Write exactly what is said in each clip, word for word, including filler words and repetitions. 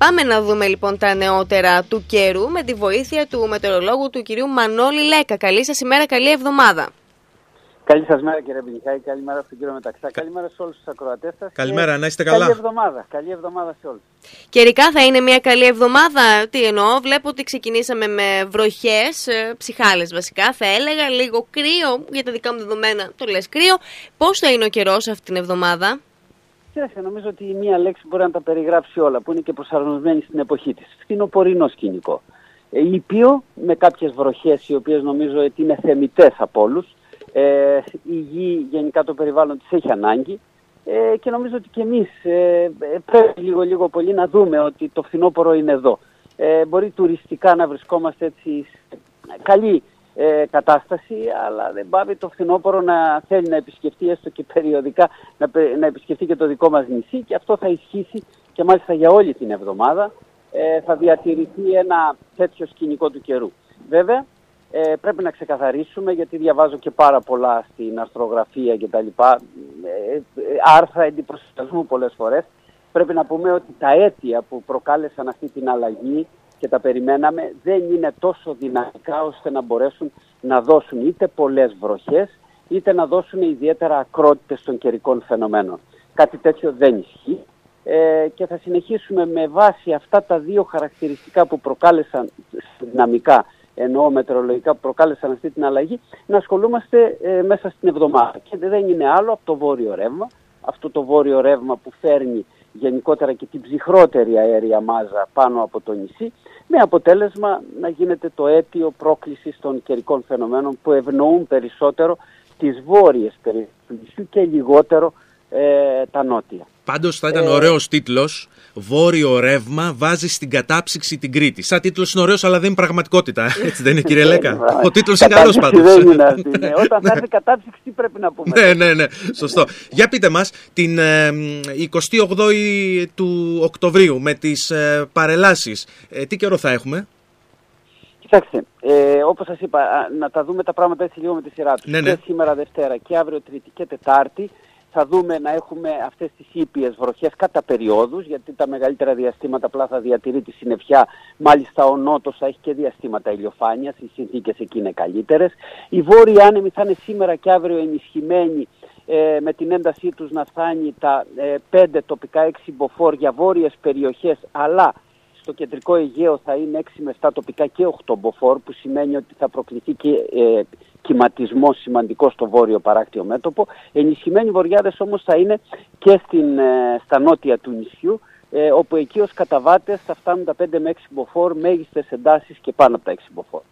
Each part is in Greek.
Πάμε να δούμε λοιπόν τα νεότερα του καιρού με τη βοήθεια του μετεωρολόγου του κυρίου Μανώλη Λέκα. Καλή σας ημέρα, καλή εβδομάδα. Καλή σας μέρα κύριε Μπιλιχάη, καλημέρα στον κύριο Μεταξά, καλημέρα σε όλους τους ακροατές σας. Καλημέρα, να είστε καλά. Καλή εβδομάδα, καλή εβδομάδα σε όλους. Καιρικά θα είναι μια καλή εβδομάδα, τι εννοώ, βλέπω ότι ξεκινήσαμε με βροχές, ψυχάλες βασικά θα έλεγα, λίγο κρύο, για τα δικά μου δεδομένα το λες κρύο. Πώς θα είναι ο καιρός αυτή την εβδομάδα? Κοίταξε, νομίζω ότι η μία λέξη μπορεί να τα περιγράψει όλα, που είναι και προσαρμοσμένη στην εποχή της. Φθινοπορεινό σκηνικό. Ε, ήπιο, με κάποιες βροχές οι οποίες νομίζω ότι είναι θεμιτές από όλους. Ε, η γη, γενικά το περιβάλλον της έχει ανάγκη ε, και νομίζω ότι και εμείς ε, πρέπει λίγο λίγο πολύ να δούμε ότι το φθινόπωρο είναι εδώ. Ε, μπορεί τουριστικά να βρισκόμαστε έτσι σε καλή ε, κατάσταση, αλλά δεν πάβει το φθινόπωρο να θέλει να επισκεφτεί έστω και περιοδικά, να, να επισκεφτεί και το δικό μας νησί, και αυτό θα ισχύσει και μάλιστα για όλη την εβδομάδα. Ε, θα διατηρηθεί ένα τέτοιο σκηνικό του καιρού. Βέβαια, Ε, πρέπει να ξεκαθαρίσουμε, γιατί διαβάζω και πάρα πολλά στην αστρογραφία και τα λοιπά, ε, ε, άρθρα εντυπωσιασμού πολλές φορές. Πρέπει να πούμε ότι τα αίτια που προκάλεσαν αυτή την αλλαγή και τα περιμέναμε δεν είναι τόσο δυναμικά ώστε να μπορέσουν να δώσουν είτε πολλές βροχές είτε να δώσουν ιδιαίτερα ακρότητες των καιρικών φαινομένων. Κάτι τέτοιο δεν ισχύει ε, και θα συνεχίσουμε με βάση αυτά τα δύο χαρακτηριστικά που προκάλεσαν δυναμικά, εννοώ μετεωρολογικά, που προκάλεσαν αυτή την αλλαγή, να ασχολούμαστε ε, μέσα στην εβδομάδα. Και δεν είναι άλλο από το βόρειο ρεύμα, αυτό το βόρειο ρεύμα που φέρνει γενικότερα και την ψυχρότερη αέρια μάζα πάνω από το νησί, με αποτέλεσμα να γίνεται το αίτιο πρόκλησης των καιρικών φαινομένων που ευνοούν περισσότερο τις βόρειες περιοχές του νησιού και λιγότερο ε, τα νότια. Πάντως θα ήταν ε, ωραίος τίτλος, «Βόρειο ρεύμα βάζει στην κατάψυξη την Κρήτη». Σαν τίτλος είναι ωραίος, αλλά δεν είναι πραγματικότητα. Έτσι δεν είναι, κύριε Λέκα? Ο τίτλος είναι καλός πάντως. Δεν είναι αυτή, ναι. Όταν θα έρθει κατάψυξη, τι πρέπει να πούμε? Ναι, ναι, ναι, σωστό. Για πείτε μας, την ε, εικοστή ογδόη του Οκτωβρίου με τις ε, παρελάσεις, ε, τι καιρό θα έχουμε? Κοιτάξτε, ε, όπως σας είπα, να τα δούμε τα πράγματα έτσι λίγο με τη σειρά τους. Ναι, ναι. Και σήμερα Δευτέρα και αύριο Τρίτη και Τετάρτη θα δούμε να έχουμε αυτές τις ήπιες βροχές κατά περιόδους, γιατί τα μεγαλύτερα διαστήματα απλά θα διατηρεί τη συννεφιά. Μάλιστα ο νότος θα έχει και διαστήματα ηλιοφάνειας, οι συνθήκες εκεί είναι καλύτερες. Οι βόρειοι άνεμοι θα είναι σήμερα και αύριο ενισχυμένοι, ε, με την έντασή τους να φτάνει τα ε, πέντε τοπικά έξι μποφόρ για βόρειες περιοχές, αλλά στο κεντρικό Αιγαίο θα είναι έξι με επτά τοπικά και οκτώ μποφόρ, που σημαίνει ότι θα προκληθεί και ε, κυματισμός σημαντικό στο βόρειο παράκτιο μέτωπο. Ενισχυμένοι βοριάδες όμως θα είναι και στην, ε, στα νότια του νησιού, ε, όπου εκεί ως καταβάτες θα φτάνουν τα πέντε με έξι μποφόρ, μέγιστες εντάσεις και πάνω από τα έξι μποφόρ.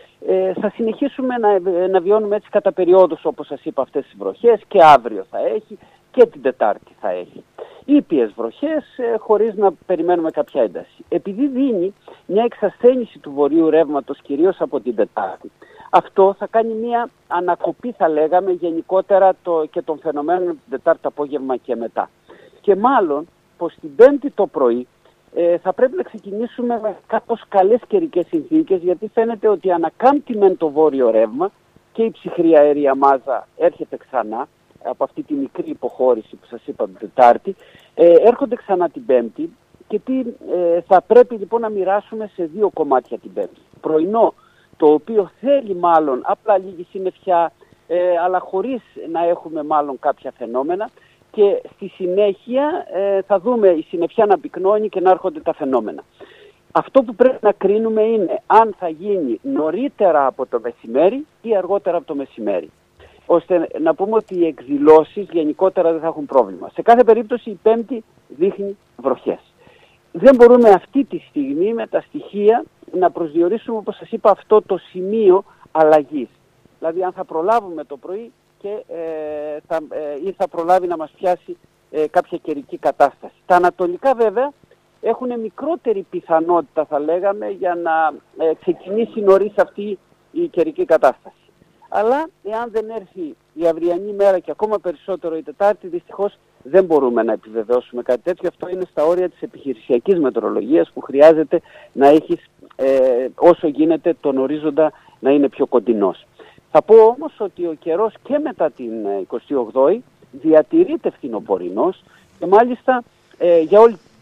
Ε, θα συνεχίσουμε να, να βιώνουμε έτσι κατά περιόδους, όπως σας είπα, αυτές τις βροχές, και αύριο θα έχει και την Τετάρτη θα έχει. Ήπιες βροχές ε, χωρίς να περιμένουμε κάποια ένταση. Επειδή δίνει μια εξασθένηση του βορείου ρεύματος κυρίως από την Τετάρτη, αυτό θα κάνει μια ανακοπή, θα λέγαμε, γενικότερα το, και των φαινομένων την Τετάρτη απόγευμα και μετά. Και μάλλον πως την Πέμπτη το πρωί ε, θα πρέπει να ξεκινήσουμε με κάπως καλές καιρικές συνθήκες, γιατί φαίνεται ότι ανακάμπτει μεν το βόρειο ρεύμα και η ψυχρή αέρια μάζα έρχεται ξανά από αυτή τη μικρή υποχώρηση που σας είπα την Τετάρτη, ε, έρχονται ξανά την Πέμπτη, και τι, ε, θα πρέπει λοιπόν να μοιράσουμε σε δύο κομμάτια την Πέμπτη. Πρωινό, το οποίο θέλει μάλλον απλά λίγη συννεφιά, ε, αλλά χωρίς να έχουμε μάλλον κάποια φαινόμενα, και στη συνέχεια ε, θα δούμε η συννεφιά να πυκνώνει και να έρχονται τα φαινόμενα. Αυτό που πρέπει να κρίνουμε είναι αν θα γίνει νωρίτερα από το μεσημέρι ή αργότερα από το μεσημέρι, ώστε να πούμε ότι οι εκδηλώσεις γενικότερα δεν θα έχουν πρόβλημα. Σε κάθε περίπτωση η Πέμπτη δείχνει βροχές. Δεν μπορούμε αυτή τη στιγμή με τα στοιχεία να προσδιορίσουμε, όπως σας είπα, αυτό το σημείο αλλαγής. Δηλαδή αν θα προλάβουμε το πρωί και, ε, θα, ε, ή θα προλάβει να μας πιάσει ε, κάποια καιρική κατάσταση. Τα ανατολικά βέβαια έχουν μικρότερη πιθανότητα, θα λέγαμε, για να ε, ξεκινήσει νωρίς αυτή η καιρική κατάσταση. Αλλά εάν δεν έρθει η αυριανή μέρα και ακόμα περισσότερο η Τετάρτη, δυστυχώς δεν μπορούμε να επιβεβαιώσουμε κάτι τέτοιο. Αυτό είναι στα όρια της επιχειρησιακής μετεωρολογίας, που χρειάζεται να έχεις ε, όσο γίνεται τον ορίζοντα να είναι πιο κοντινός. Θα πω όμως ότι ο καιρός και μετά την εικοστή ογδόη διατηρείται φθινοπορεινός, και μάλιστα ε, για όλη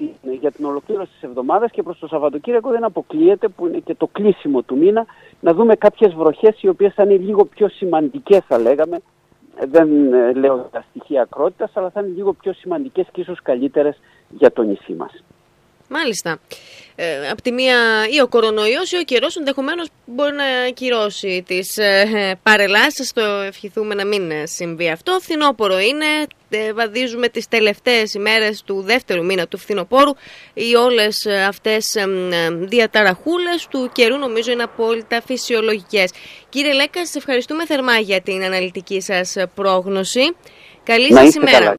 για την ολοκλήρωση της εβδομάδας και προς το Σαββατοκύριακο δεν αποκλείεται, που είναι και το κλείσιμο του μήνα, να δούμε κάποιες βροχές οι οποίες θα είναι λίγο πιο σημαντικές, θα λέγαμε. Δεν λέω τα στοιχεία ακρότητας, αλλά θα είναι λίγο πιο σημαντικές και ίσως καλύτερες για το νησί μας. Μάλιστα. Ε, απ' τη μία ή ο κορονοϊός ή ο καιρός ενδεχομένως μπορεί να ακυρώσει τις ε, παρελάσεις. Το ευχηθούμε να μην συμβεί αυτό. Φθινόπωρο είναι. Ε, βαδίζουμε τις τελευταίες ημέρες του δεύτερου μήνα του φθινοπόρου. Οι όλες αυτές ε, ε, διαταραχούλες του καιρού νομίζω είναι απόλυτα φυσιολογικές. Κύριε Λέκα, σας ευχαριστούμε θερμά για την αναλυτική σας πρόγνωση. Καλή σας ημέρα.